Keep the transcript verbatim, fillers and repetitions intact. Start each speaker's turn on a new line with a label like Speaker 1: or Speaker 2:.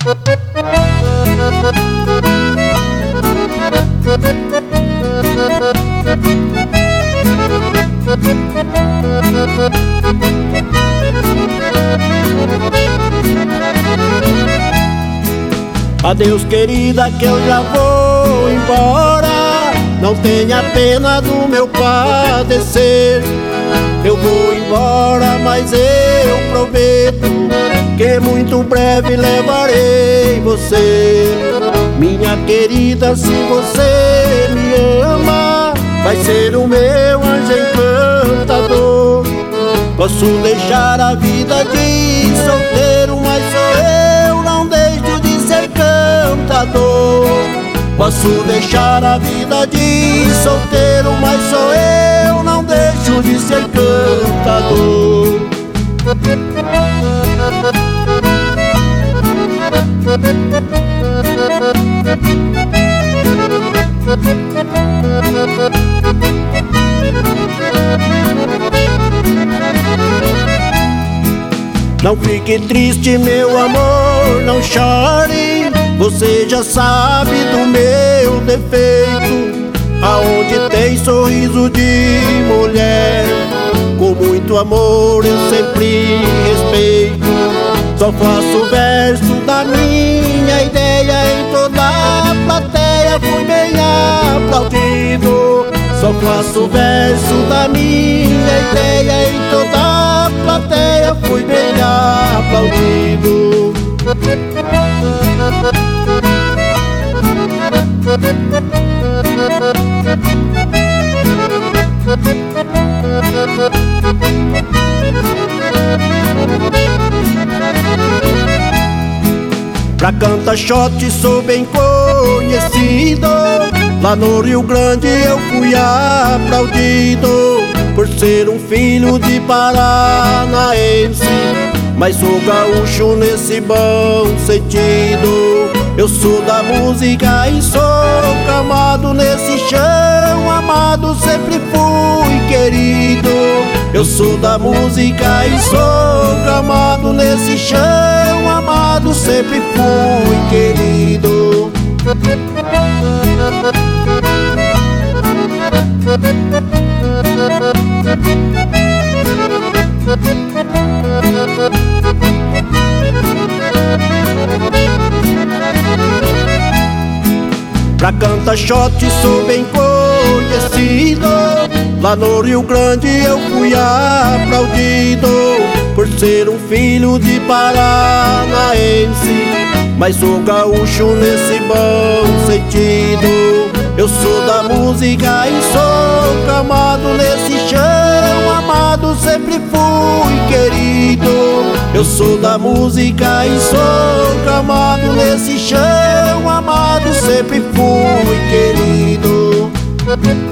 Speaker 1: Adeus, querida, que eu já vou embora. Não tenha pena do meu padecer. Eu vou embora, mas eu prometo que muito breve levarei você. Minha querida, se você me ama, vai ser o meu anjo encantador. Posso deixar a vida de solteiro, mas sou eu, não deixo de ser cantador. Posso deixar a vida de solteiro, mas sou eu, não deixo de ser cantador. Não fique triste, meu amor, não chore. Você já sabe do meu defeito. Aonde tem sorriso de mulher, com muito amor eu sempre respeito. Só faço verso da minha ideia, em toda a plateia fui bem aplaudido. Só faço verso da minha ideia, em toda a plateia fui bem aplaudido. Pra Cantachote sou bem conhecido. Lá no Rio Grande eu fui aplaudido por ser um filho de paranaense, mas sou gaúcho nesse bom sentido. Eu sou da música e sou camado nesse chão amado, sempre fui querido. Eu sou da música e sou camado nesse chão amado, sempre fui querido. Pra Cantachote sou bem conhecido. Lá no Rio Grande eu fui aplaudido por ser um filho de paranaense, mas sou gaúcho nesse bom sentido. Eu sou da música e sou camado nesse chão amado, sempre fui querido. Eu sou da música e sou camado nesse chão amado, sempre fui querido.